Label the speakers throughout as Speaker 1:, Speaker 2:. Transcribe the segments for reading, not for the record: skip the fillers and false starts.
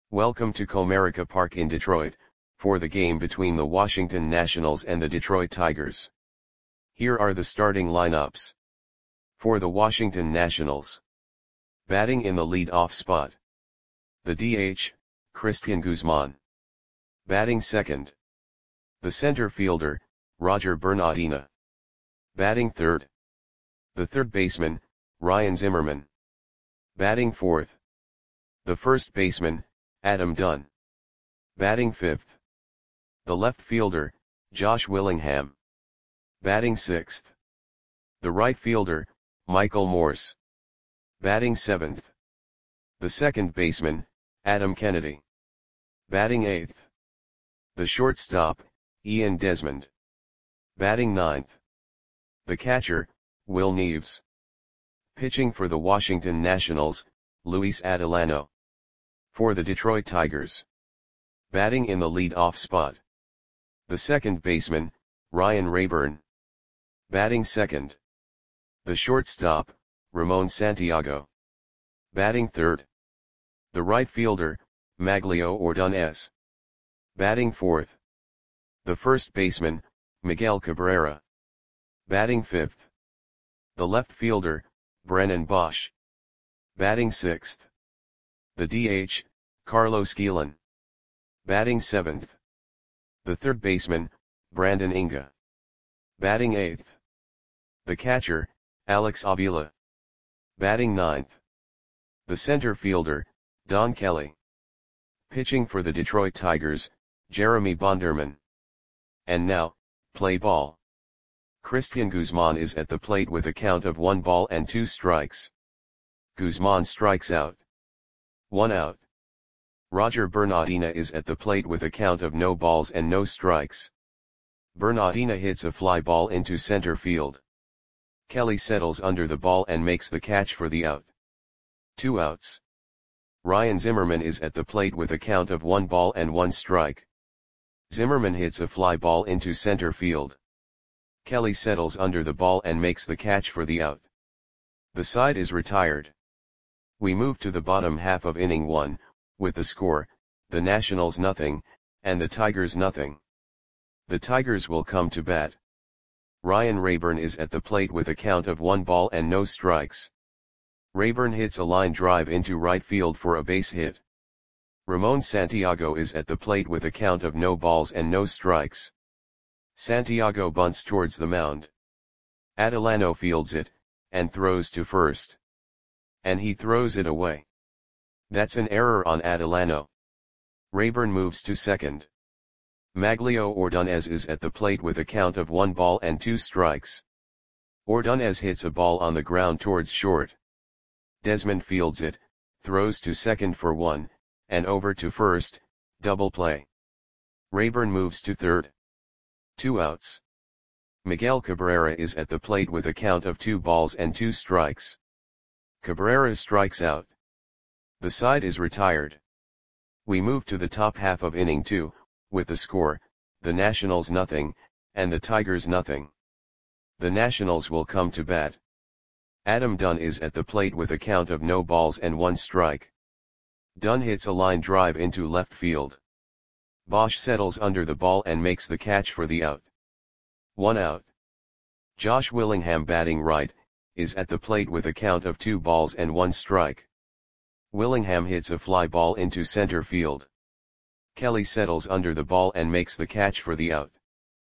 Speaker 1: Welcome to Comerica Park in Detroit, for the game between the Washington Nationals and the Detroit Tigers. Here are the starting lineups. For the Washington Nationals. Batting in the lead-off spot. The DH, Cristian Guzman. Batting second. The center fielder, Roger Bernardina. Batting third. The third baseman, Ryan Zimmerman. Batting fourth. The first baseman, Adam Dunn. Batting fifth. The left fielder, Josh Willingham. Batting sixth. The right fielder, Michael Morse. Batting seventh. The second baseman, Adam Kennedy. Batting eighth. The shortstop, Ian Desmond. Batting ninth. The catcher, Will Neves. Pitching for the Washington Nationals, Luis Adelano. For the Detroit Tigers. Batting in the lead-off spot. The second baseman, Ryan Raburn. Batting second. The shortstop, Ramon Santiago. Batting third. The right fielder, Maglio Ordonez. Batting fourth. The first baseman, Miguel Cabrera. Batting fifth. The left fielder, Brennan Bosch. Batting sixth. The DH, Carlos Gillen. Batting seventh. The third baseman, Brandon Inga. Batting eighth. The catcher, Alex Avila. Batting ninth. The center fielder, Don Kelly. Pitching for the Detroit Tigers, Jeremy Bonderman. And now, play ball. Cristian Guzman is at the plate with a count of 1 ball and 2 strikes. Guzman strikes out. 1 out. Roger Bernardina is at the plate with a count of no balls and no strikes. Bernardina hits a fly ball into center field. Kelly settles under the ball and makes the catch for the out. 2 outs. Ryan Zimmerman is at the plate with a count of 1 ball and 1 strike. Zimmerman hits a fly ball into center field. Kelly settles under the ball and makes the catch for the out. The side is retired. We move to the bottom half of inning 1, with the score, the Nationals nothing, and the Tigers nothing. The Tigers will come to bat. Ryan Raburn is at the plate with a count of 1 ball and no strikes. Raburn hits a line drive into right field for a base hit. Ramon Santiago is at the plate with a count of no balls and no strikes. Santiago bunts towards the mound. Adelano fields it, and throws to first. And he throws it away. That's an error on Adelano. Raburn moves to second. Maglio Ordonez is at the plate with a count of 1 ball and 2 strikes. Ordonez hits a ball on the ground towards short. Desmond fields it, throws to second for 1, and over to first, double play. Raburn moves to third. 2 outs. Miguel Cabrera is at the plate with a count of 2 balls and 2 strikes. Cabrera strikes out. The side is retired. We move to the top half of inning 2, with the score, the Nationals nothing, and the Tigers nothing. The Nationals will come to bat. Adam Dunn is at the plate with a count of no balls and 1 strike. Dunn hits a line drive into left field. Bosch settles under the ball and makes the catch for the out. 1 out. Josh Willingham batting right, is at the plate with a count of 2 balls and 1 strike. Willingham hits a fly ball into center field. Kelly settles under the ball and makes the catch for the out.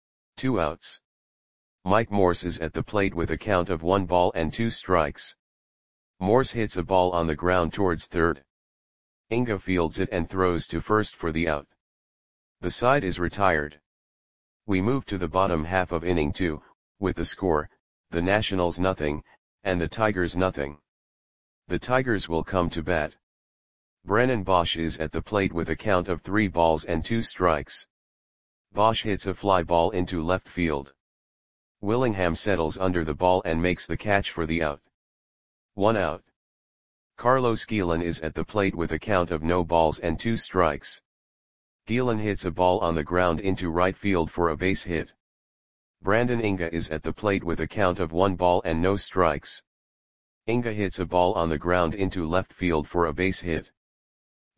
Speaker 1: 2 outs. Mike Morse is at the plate with a count of 1 ball and 2 strikes. Morse hits a ball on the ground towards third. Inga fields it and throws to first for the out. The side is retired. We move to the bottom half of inning 2, with the score, the Nationals nothing, and the Tigers nothing. The Tigers will come to bat. Brennan Bosch is at the plate with a count of 3 balls and 2 strikes. Bosch hits a fly ball into left field. Willingham settles under the ball and makes the catch for the out. 1 out. Carlos Gillen is at the plate with a count of no balls and 2 strikes. Gillen hits a ball on the ground into right field for a base hit. Brandon Inga is at the plate with a count of 1 ball and no strikes. Inga hits a ball on the ground into left field for a base hit.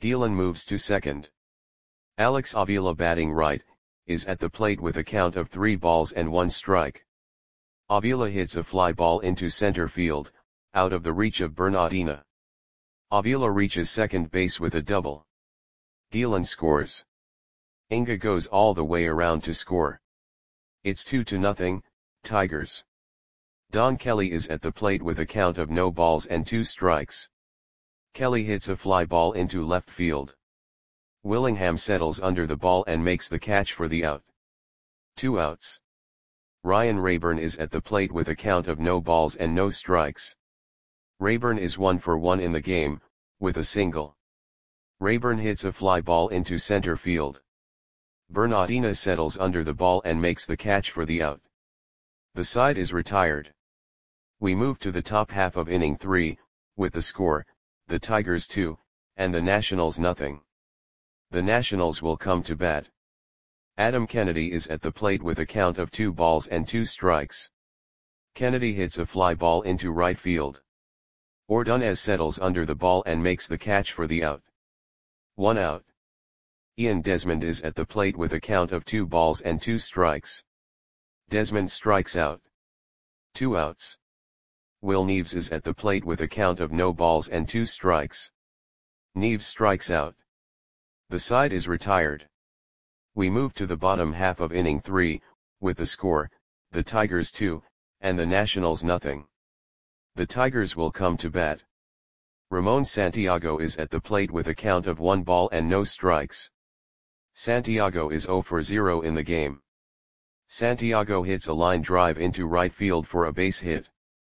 Speaker 1: Gielan moves to second. Alex Avila batting right, is at the plate with a count of 3 balls and 1 strike. Avila hits a fly ball into center field, out of the reach of Bernardina. Avila reaches second base with a double. Gielan scores. Inga goes all the way around to score. It's 2-0, Tigers. Don Kelly is at the plate with a count of no balls and 2 strikes. Kelly hits a fly ball into left field. Willingham settles under the ball and makes the catch for the out. 2 outs. Ryan Rayburn is at the plate with a count of no balls and no strikes. Rayburn is 1 for 1 in the game, with a single. Rayburn hits a fly ball into center field. Bernardina settles under the ball and makes the catch for the out. The side is retired. We move to the top half of inning 3, with the score, the Tigers 2, and the Nationals nothing. The Nationals will come to bat. Adam Kennedy is at the plate with a count of 2 balls and 2 strikes. Kennedy hits a fly ball into right field. Ordonez settles under the ball and makes the catch for the out. 1 out. Ian Desmond is at the plate with a count of 2 balls and 2 strikes. Desmond strikes out. 2 outs. Will Neves is at the plate with a count of no balls and 2 strikes. Neves strikes out. The side is retired. We move to the bottom half of inning 3, with the score, the Tigers 2, and the Nationals nothing. The Tigers will come to bat. Ramon Santiago is at the plate with a count of 1 ball and no strikes. Santiago is 0 for 0 in the game. Santiago hits a line drive into right field for a base hit.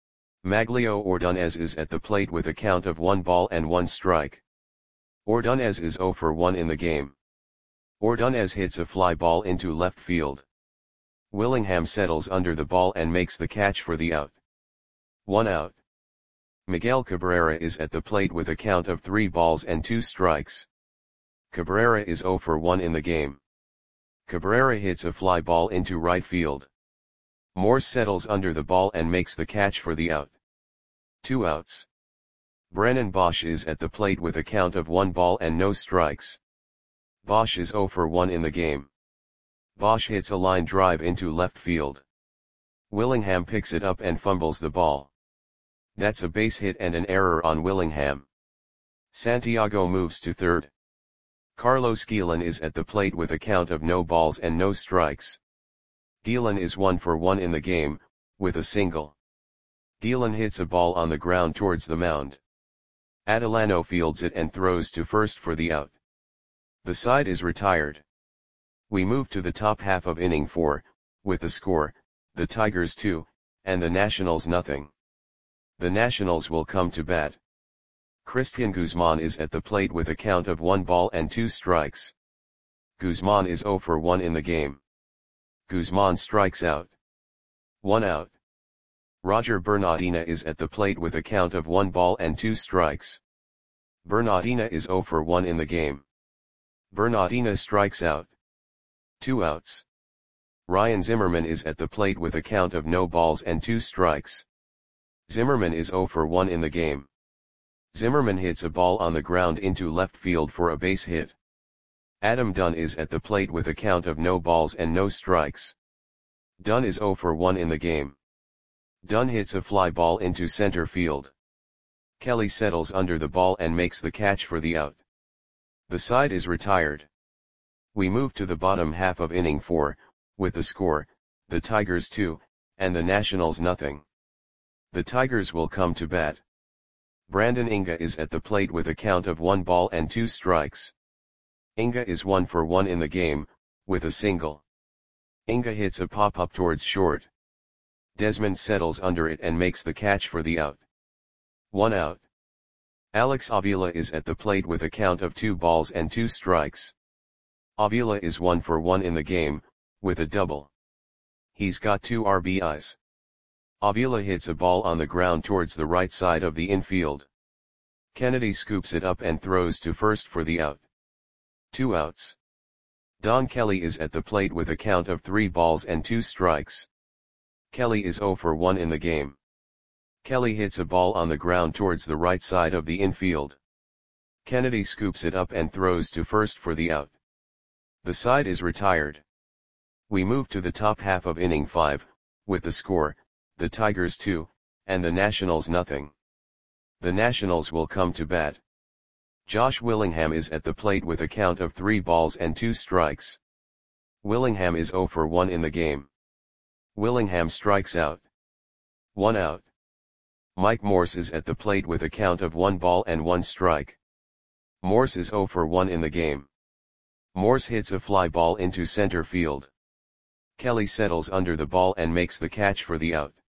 Speaker 1: Maglio Ordonez is at the plate with a count of 1 ball and 1 strike. Ordonez is 0 for 1 in the game. Ordonez hits a fly ball into left field. Willingham settles under the ball and makes the catch for the out. 1 out. Miguel Cabrera is at the plate with a count of 3 balls and 2 strikes. Cabrera is 0 for 1 in the game. Cabrera hits a fly ball into right field. Morse settles under the ball and makes the catch for the out. 2 outs. Brennan Bosch is at the plate with a count of 1 ball and no strikes. Bosch is 0 for 1 in the game. Bosch hits a line drive into left field. Willingham picks it up and fumbles the ball. That's a base hit and an error on Willingham. Santiago moves to third. Carlos Gielan is at the plate with a count of no balls and no strikes. Gielan is 1 for 1 in the game, with a single. Gielan hits a ball on the ground towards the mound. Adelano fields it and throws to first for the out. The side is retired. We move to the top half of inning 4, with the score, the Tigers 2, and the Nationals nothing. The Nationals will come to bat. Christian Guzman is at the plate with a count of 1 ball and 2 strikes. Guzman is 0 for 1 in the game. Guzman strikes out. 1 out. Roger Bernardina is at the plate with a count of 1 ball and 2 strikes. Bernardina is 0 for 1 in the game. Bernardina strikes out. 2 outs. Ryan Zimmerman is at the plate with a count of no balls and 2 strikes. Zimmerman is 0 for 1 in the game. Zimmerman hits a ball on the ground into left field for a base hit. Adam Dunn is at the plate with a count of no balls and no strikes. Dunn is 0 for 1 in the game. Dunn hits a fly ball into center field. Kelly settles under the ball and makes the catch for the out. The side is retired. We move to the bottom half of inning 4, with the score, the Tigers 2, and the Nationals nothing. The Tigers will come to bat. Brandon Inga is at the plate with a count of 1 ball and 2 strikes. Inga is 1 for 1 in the game, with a single. Inga hits a pop-up towards short. Desmond settles under it and makes the catch for the out. 1 out. Alex Avila is at the plate with a count of 2 balls and 2 strikes. Avila is 1 for 1 in the game, with a double. He's got 2 RBIs. Avila hits a ball on the ground towards the right side of the infield. Kennedy scoops it up and throws to first for the out. 2 outs. Don Kelly is at the plate with a count of 3 balls and 2 strikes. Kelly is 0 for 1 in the game. Kelly hits a ball on the ground towards the right side of the infield. Kennedy scoops it up and throws to first for the out. The side is retired. We move to the top half of inning 5, with the score, the Tigers 2, and the Nationals nothing. The Nationals will come to bat. Josh Willingham is at the plate with a count of 3 balls and 2 strikes. Willingham is 0 for 1 in the game. Willingham strikes out. 1 out. Mike Morse is at the plate with a count of 1 ball and 1 strike. Morse is 0 for 1 in the game. Morse hits a fly ball into center field. Kelly settles under the ball and makes the catch for the out.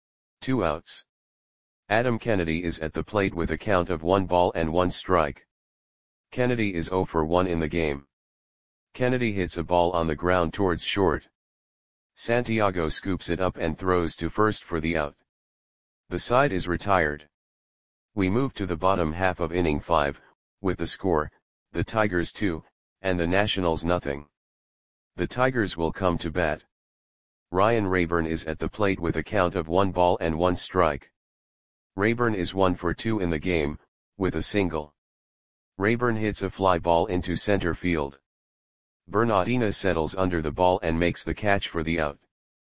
Speaker 1: 2 outs. Adam Kennedy is at the plate with a count of 1 ball and 1 strike. Kennedy is 0 for 1 in the game. Kennedy hits a ball on the ground towards short. Santiago scoops it up and throws to first for the out. The side is retired. We move to the bottom half of inning 5, with the score, the Tigers 2, and the Nationals nothing. The Tigers will come to bat. Ryan Rayburn is at the plate with a count of 1 ball and 1 strike. Rayburn is 1 for 2 in the game, with a single. Rayburn hits a fly ball into center field. Bernardina settles under the ball and makes the catch for the out.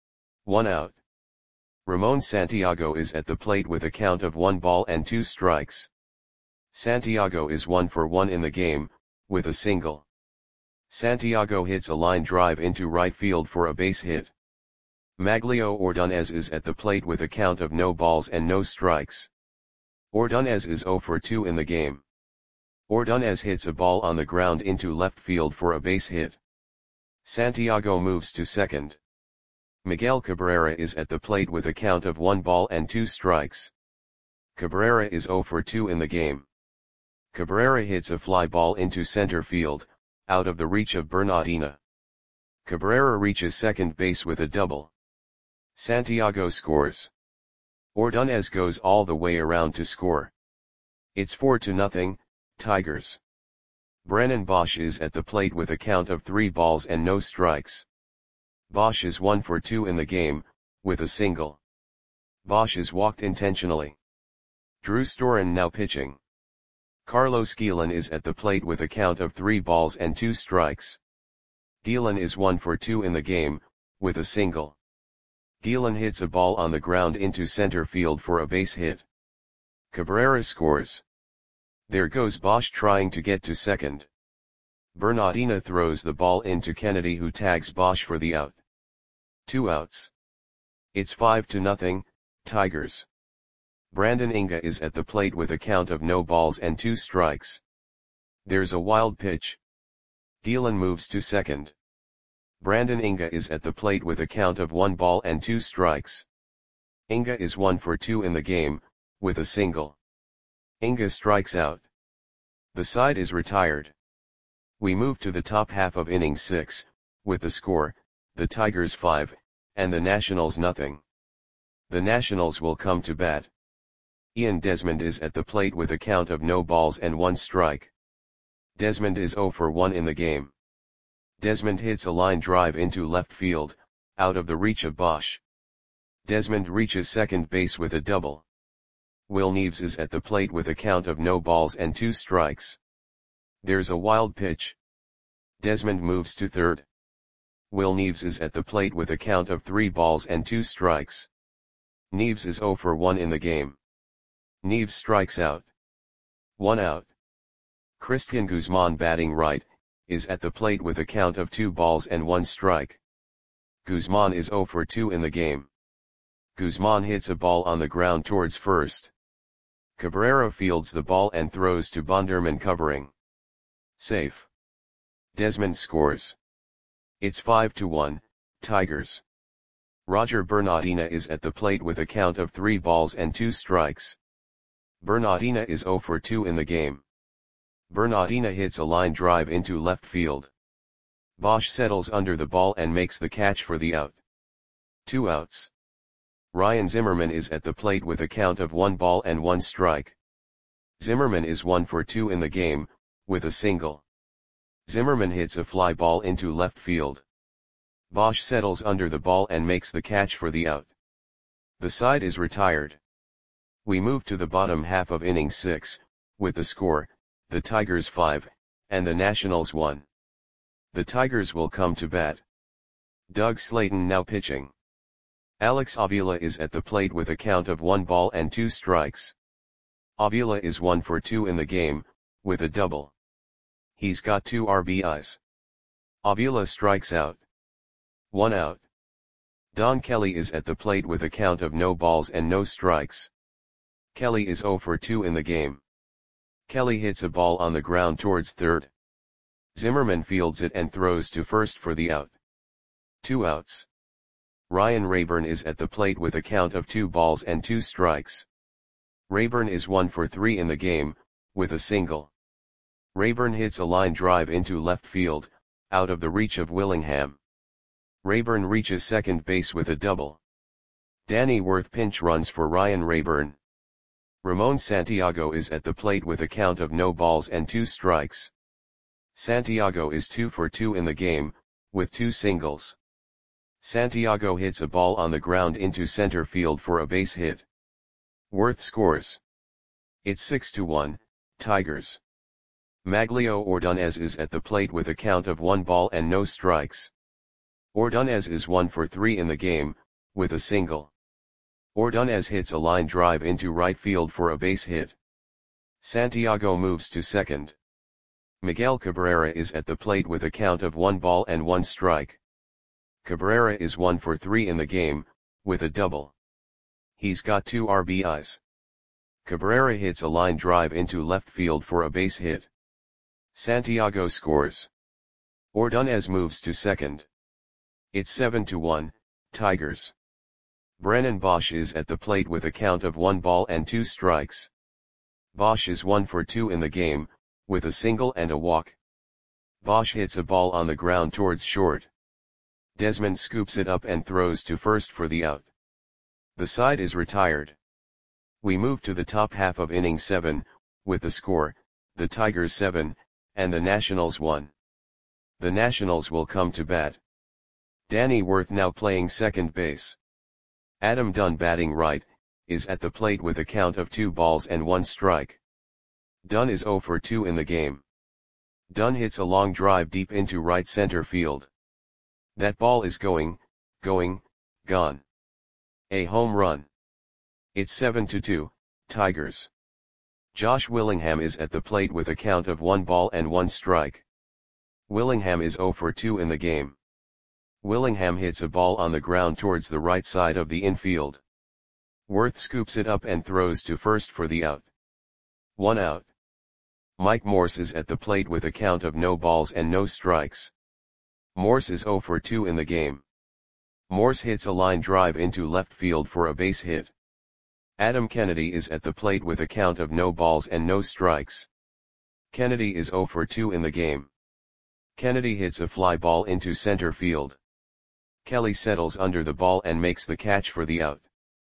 Speaker 1: 1 out. Ramon Santiago is at the plate with a count of 1 ball and 2 strikes. Santiago is 1 for 1 in the game, with a single. Santiago hits a line drive into right field for a base hit. Maglio Ordonez is at the plate with a count of no balls and no strikes. Ordonez is 0 for 2 in the game. Ordonez hits a ball on the ground into left field for a base hit. Santiago moves to second. Miguel Cabrera is at the plate with a count of 1 ball and 2 strikes. Cabrera is 0 for 2 in the game. Cabrera hits a fly ball into center field, out of the reach of Bernardina. Cabrera reaches second base with a double. Santiago scores. Ordonez goes all the way around to score. It's 4-0, Tigers. Brennan Bosch is at the plate with a count of 3 balls and no strikes. Bosch is 1 for 2 in the game, with a single. Bosch is walked intentionally. Drew Storen now pitching. Carlos Guillen is at the plate with a count of 3 balls and 2 strikes. Guillen is 1 for 2 in the game, with a single. Guillen hits a ball on the ground into center field for a base hit. Cabrera scores. There goes Bosch trying to get to second. Bernardina throws the ball into Kennedy, who tags Bosch for the out. 2 outs. It's 5-0, Tigers. Brandon Inga is at the plate with a count of no balls and 2 strikes. There's a wild pitch. Guillen moves to second. Brandon Inga is at the plate with a count of 1 ball and 2 strikes. Inga is 1 for 2 in the game, with a single. Inga strikes out. The side is retired. We move to the top half of inning 6, with the score, the Tigers 5, and the Nationals nothing. The Nationals will come to bat. Ian Desmond is at the plate with a count of no balls and 1 strike. Desmond is 0 for 1 in the game. Desmond hits a line drive into left field, out of the reach of Bosch. Desmond reaches second base with a double. Will Neves is at the plate with a count of no balls and 2 strikes. There's a wild pitch. Desmond moves to third. Will Neves is at the plate with a count of 3 balls and 2 strikes. Neves is 0 for 1 in the game. Neves strikes out. 1 out. Christian Guzman, batting right, is at the plate with a count of 2 balls and 1 strike. Guzman is 0 for 2 in the game. Guzman hits a ball on the ground towards first. Cabrera fields the ball and throws to Bonderman, covering. Safe. Desmond scores. It's 5-1, Tigers. Roger Bernardina is at the plate with a count of 3 balls and 2 strikes. Bernardina is 0 for 2 in the game. Bernardina hits a line drive into left field. Bosch settles under the ball and makes the catch for the out. 2 outs. Ryan Zimmerman is at the plate with a count of 1 ball and 1 strike. Zimmerman is 1 for 2 in the game, with a single. Zimmerman hits a fly ball into left field. Bosch settles under the ball and makes the catch for the out. The side is retired. We move to the bottom half of inning 6, with the score, the Tigers 5, and the Nationals 1. The Tigers will come to bat. Doug Slayton now pitching. Alex Avila is at the plate with a count of 1 ball and 2 strikes. Avila is 1 for 2 in the game, with a double. He's got 2 RBIs. Avila strikes out. 1 out. Don Kelly is at the plate with a count of no balls and no strikes. Kelly is 0 for 2 in the game. Kelly hits a ball on the ground towards third. Zimmerman fields it and throws to first for the out. 2 outs. Ryan Rayburn is at the plate with a count of 2 balls and 2 strikes. Rayburn is 1 for 3 in the game, with a single. Rayburn hits a line drive into left field, out of the reach of Willingham. Rayburn reaches second base with a double. Danny Worth pinch runs for Ryan Rayburn. Ramon Santiago is at the plate with a count of no balls and 2 strikes. Santiago is 2 for 2 in the game, with 2 singles. Santiago hits a ball on the ground into center field for a base hit. Worth scores. It's 6-1, Tigers. Maglio Ordonez is at the plate with a count of 1 ball and no strikes. Ordonez is 1 for 3 in the game, with a single. Ordonez hits a line drive into right field for a base hit. Santiago moves to second. Miguel Cabrera is at the plate with a count of 1 ball and 1 strike. Cabrera is 1 for 3 in the game, with a double. He's got 2 RBIs. Cabrera hits a line drive into left field for a base hit. Santiago scores. Ordonez moves to second. It's 7-1, Tigers. Brennan Bosch is at the plate with a count of 1 ball and 2 strikes. Bosch is 1 for 2 in the game, with a single and a walk. Bosch hits a ball on the ground towards short. Desmond scoops it up and throws to first for the out. The side is retired. We move to the top half of inning 7, with the score, the Tigers 7, and the Nationals 1. The Nationals will come to bat. Danny Worth now playing second base. Adam Dunn batting right, is at the plate with a count of 2 balls and 1 strike. Dunn is 0 for 2 in the game. Dunn hits a long drive deep into right center field. That ball is gone. A home run. It's 7-2, Tigers. Josh Willingham is at the plate with a count of 1 ball and 1 strike. Willingham is 0 for 2 in the game. Willingham hits a ball on the ground towards the right side of the infield. Worth scoops it up and throws to first for the out. 1 out. Mike Morse is at the plate with a count of no balls and no strikes. Morse is 0 for 2 in the game. Morse hits a line drive into left field for a base hit. Adam Kennedy is at the plate with a count of no balls and no strikes. Kennedy is 0 for 2 in the game. Kennedy hits a fly ball into center field. Kelly settles under the ball and makes the catch for the out.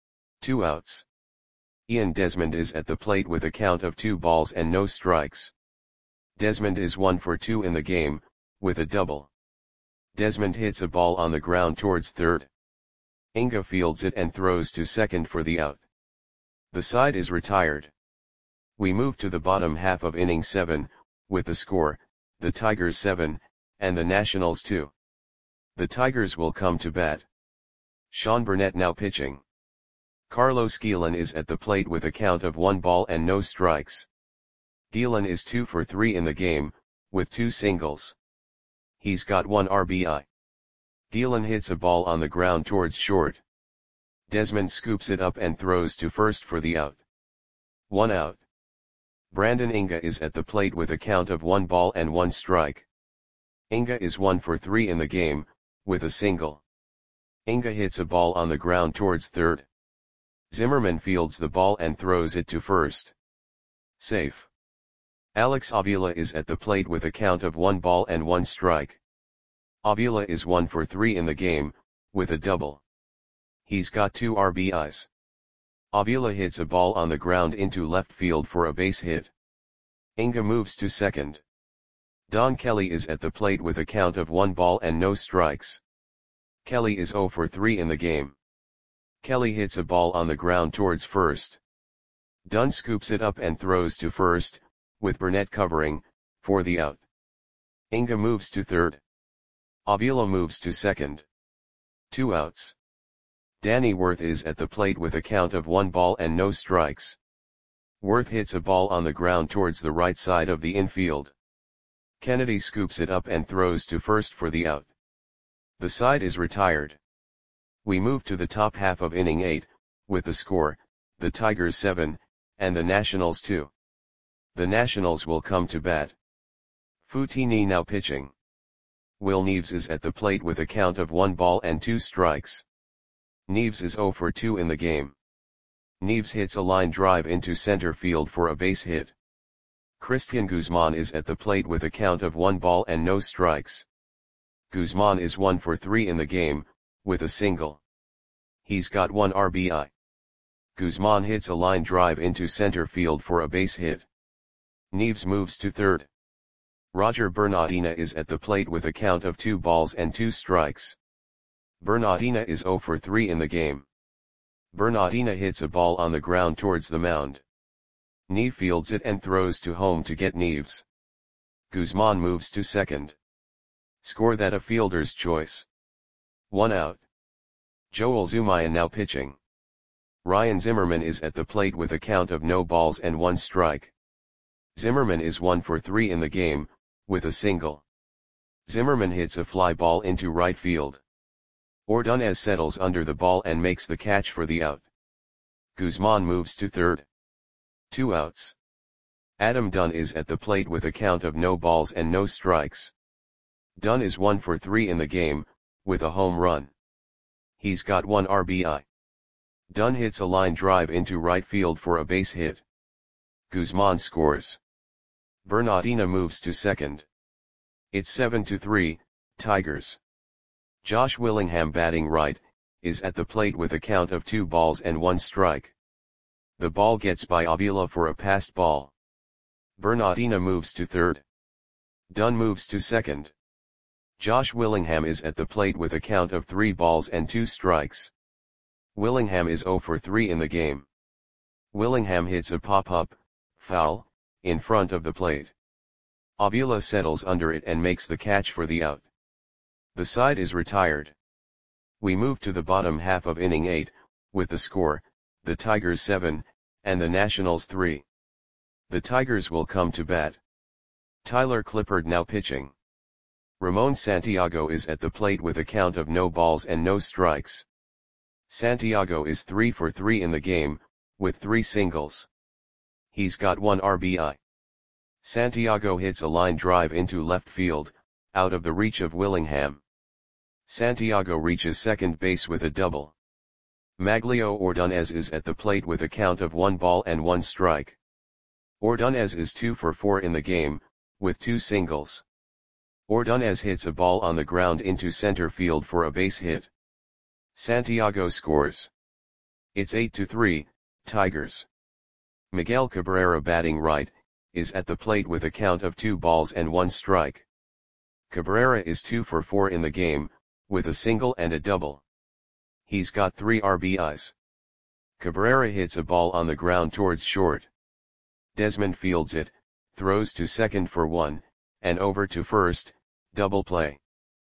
Speaker 1: 2 outs. Ian Desmond is at the plate with a count of 2 balls and no strikes. Desmond is 1 for 2 in the game, with a double. Desmond hits a ball on the ground towards third. Inga fields it and throws to second for the out. The side is retired. We move to the bottom half of inning 7, with the score, the Tigers 7, and the Nationals 2. The Tigers will come to bat. Sean Burnett now pitching. Carlos Guillen is at the plate with a count of 1 ball and no strikes. Guillen is 2 for 3 in the game, with 2 singles. He's got 1 RBI. Guillen hits a ball on the ground towards short. Desmond scoops it up and throws to first for the out. 1 out. Brandon Inga is at the plate with a count of 1 ball and 1 strike. Inga is 1 for 3 in the game, with a single. Inga hits a ball on the ground towards third. Zimmerman fields the ball and throws it to first. Safe. Alex Avila is at the plate with a count of 1 ball and 1 strike. Avila is 1 for 3 in the game, with a double. He's got 2 RBIs. Avila hits a ball on the ground into left field for a base hit. Inga moves to second. Don Kelly is at the plate with a count of 1 ball and no strikes. Kelly is 0 for 3 in the game. Kelly hits a ball on the ground towards first. Dunn scoops it up and throws to first, with Burnett covering, for the out. Inga moves to third. Avila moves to second. 2 outs. Danny Worth is at the plate with a count of 1 ball and no strikes. Worth hits a ball on the ground towards the right side of the infield. Kennedy scoops it up and throws to first for the out. The side is retired. We move to the top half of inning 8, with the score, the Tigers 7, and the Nationals 2. The Nationals will come to bat. Futini now pitching. Will Neves is at the plate with a count of 1 ball and 2 strikes. Neves is 0 for 2 in the game. Neves hits a line drive into center field for a base hit. Christian Guzman is at the plate with a count of 1 ball and no strikes. Guzman is 1 for 3 in the game, with a single. He's got 1 RBI. Guzman hits a line drive into center field for a base hit. Neves moves to third. Roger Bernardina is at the plate with a count of 2 balls and 2 strikes. Bernardina is 0 for 3 in the game. Bernardina hits a ball on the ground towards the mound. Neve fields it and throws to home to get Neves. Guzman moves to second. Score that a fielder's choice. 1 out. Joel Zumaya now pitching. Ryan Zimmerman is at the plate with a count of no balls and 1 strike. Zimmerman is 1 for 3 in the game, with a single. Zimmerman hits a fly ball into right field. Ordonez settles under the ball and makes the catch for the out. Guzman moves to third. 2 outs. Adam Dunn is at the plate with a count of no balls and no strikes. Dunn is 1 for 3 in the game, with a home run. He's got 1 RBI. Dunn hits a line drive into right field for a base hit. Guzman scores. Bernardina moves to second. It's 7-3, Tigers. Josh Willingham batting right, is at the plate with a count of 2 balls and 1 strike. The ball gets by Avila for a passed ball. Bernardina moves to third. Dunn moves to second. Josh Willingham is at the plate with a count of 3 balls and 2 strikes. Willingham is 0 for 3 in the game. Willingham hits a pop-up, foul, in front of the plate. Avila settles under it and makes the catch for the out. The side is retired. We move to the bottom half of inning 8, with the score, the Tigers 7, and the Nationals 3. The Tigers will come to bat. Tyler Clippard now pitching. Ramon Santiago is at the plate with a count of no balls and no strikes. Santiago is 3 for 3 in the game, with 3 singles. He's got 1 RBI. Santiago hits a line drive into left field, out of the reach of Willingham. Santiago reaches second base with a double. Maglio Ordonez is at the plate with a count of 1 ball and 1 strike. Ordonez is 2 for 4 in the game, with 2 singles. Ordonez hits a ball on the ground into center field for a base hit. Santiago scores. It's 8-3, Tigers. Miguel Cabrera batting right, is at the plate with a count of 2 balls and 1 strike. Cabrera is 2 for 4 in the game, with a single and a double. He's got 3 RBIs. Cabrera hits a ball on the ground towards short. Desmond fields it, throws to second for 1, and over to first, double play.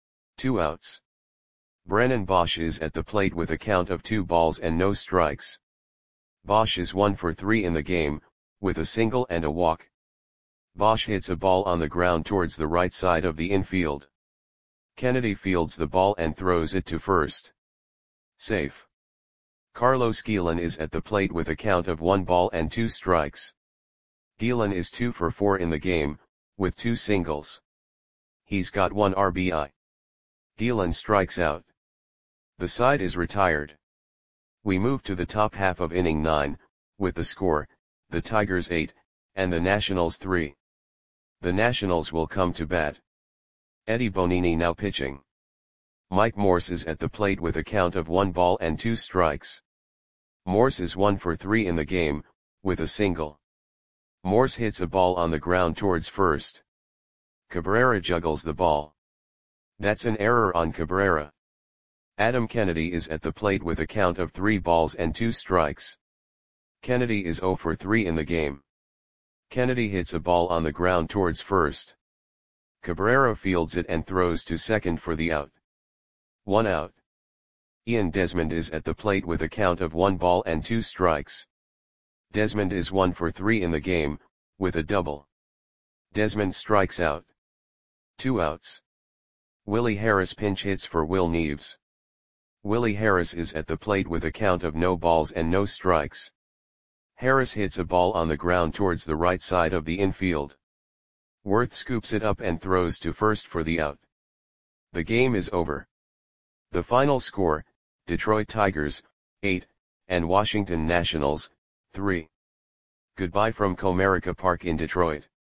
Speaker 1: 2 outs. Brennan Bosch is at the plate with a count of 2 balls and no strikes. Bosch is 1 for 3 in the game, with a single and a walk. Bosch hits a ball on the ground towards the right side of the infield. Kennedy fields the ball and throws it to first. Safe. Carlos Guillen is at the plate with a count of 1 ball and 2 strikes. Guillen is 2 for 4 in the game, with 2 singles. He's got 1 RBI. Guillen strikes out. The side is retired. We move to the top half of inning 9, with the score, the Tigers 8, and the Nationals 3. The Nationals will come to bat. Eddie Bonini now pitching. Mike Morse is at the plate with a count of 1 ball and 2 strikes. Morse is 1 for 3 in the game, with a single. Morse hits a ball on the ground towards first. Cabrera juggles the ball. That's an error on Cabrera. Adam Kennedy is at the plate with a count of 3 balls and 2 strikes. Kennedy is 0 for 3 in the game. Kennedy hits a ball on the ground towards first. Cabrera fields it and throws to second for the out. 1 out. Ian Desmond is at the plate with a count of 1 ball and 2 strikes. Desmond is 1 for 3 in the game, with a double. Desmond strikes out. 2 outs. Willie Harris pinch hits for Will Neves. Willie Harris is at the plate with a count of no balls and no strikes. Harris hits a ball on the ground towards the right side of the infield. Worth scoops it up and throws to first for the out. The game is over. The final score, Detroit Tigers, 8, and Washington Nationals, 3. Goodbye from Comerica Park in Detroit.